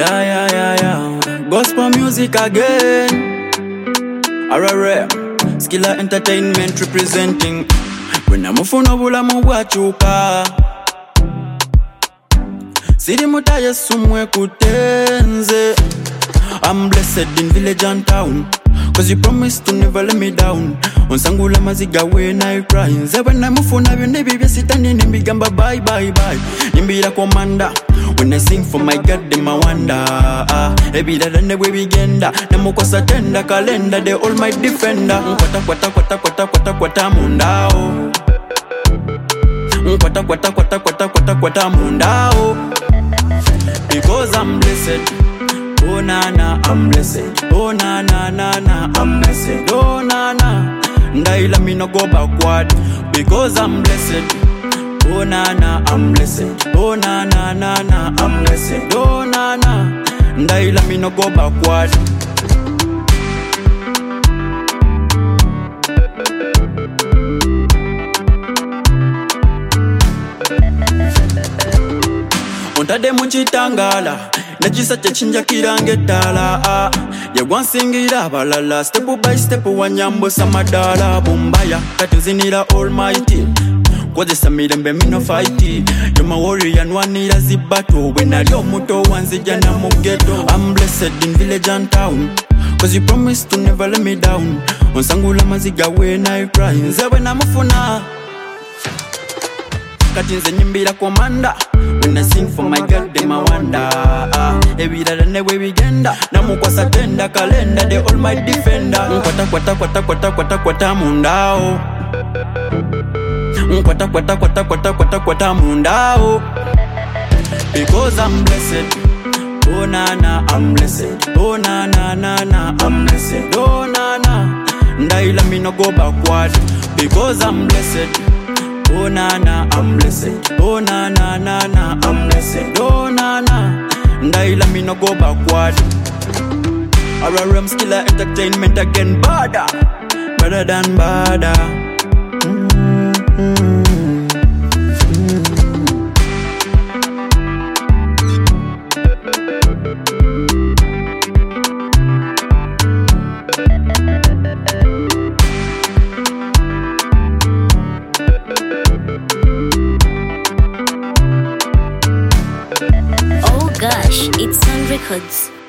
Yeah. Gospel music again. Arare, Skilla Entertainment representing. When I'm funa bulamu bwachuka. Siri mutaye sumwe kutenze. I'm blessed in village and town, cause you promised to never let me down. Onsangula maziga when I cry. Nzebe na mufuna bine bibi sitani nimbigamba bye. Nimbira komanda. When I sing for my God, them I wonder. Every day the way we genda. Namukosa tenda kalenda, the all my defender. Kwata mundao. Kwata mundao. Because I'm blessed. Oh na I'm blessed. Oh na I'm blessed. Oh na ndaila me no go backward. Because I'm blessed. Oh na I'm blessed. Oh na I'm blessed. Oh na ndaila me no go backward. Ontade muchitangala najisa chinja kirange tala yagwansingira balala step by step wanyambo samadala bumbaya katuzinira almighty kwaze samirembe mino fighti you're my warrior nwanira zibato when ali omuto wanzija na mugeto. I'm blessed in village and town, cause you promised to never let me down. Onsangula maziga when I cry. Nzewe na mufuna katinze nyimbira komanda. When I sing for my God, them I wonder. Every day the way we genda. Namukwasa tenda kalenda, the all my defender. Kwata mundao. Kwata mundao. Because I'm blessed. Oh na I'm blessed. Oh na I'm blessed. Oh na ndaila me no go backward. Because I'm blessed. Oh na I'm blessed. Oh na I'm blessed. Oh na ndaila me no go backward. RRM Skilla Entertainment again, better than bada. Oh gosh, it's Sun Records.